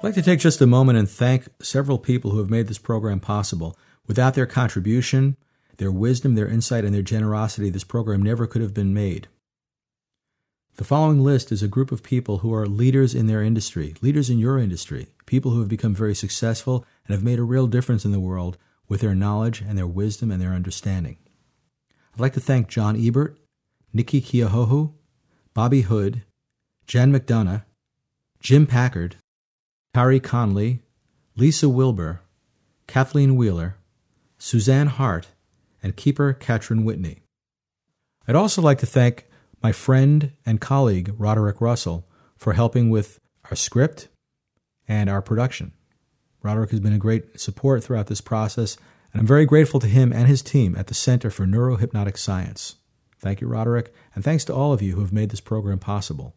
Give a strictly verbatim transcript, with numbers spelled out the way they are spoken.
like to take just a moment and thank several people who have made this program possible. Without their contribution, their wisdom, their insight, and their generosity, this program never could have been made. The following list is a group of people who are leaders in their industry, leaders in your industry, people who have become very successful and have made a real difference in the world with their knowledge and their wisdom and their understanding. I'd like to thank John Ebert, Nikki Keohohu, Bobby Hood, Jan McDonough, Jim Packard, Tari Conley, Lisa Wilbur, Kathleen Wheeler, Suzanne Hart, and keeper Katrin Whitney. I'd also like to thank my friend and colleague Roderick Russell for helping with our script and our production. Roderick has been a great support throughout this process, and I'm very grateful to him and his team at the Center for Neurohypnotic Science. Thank you, Roderick, and thanks to all of you who have made this program possible.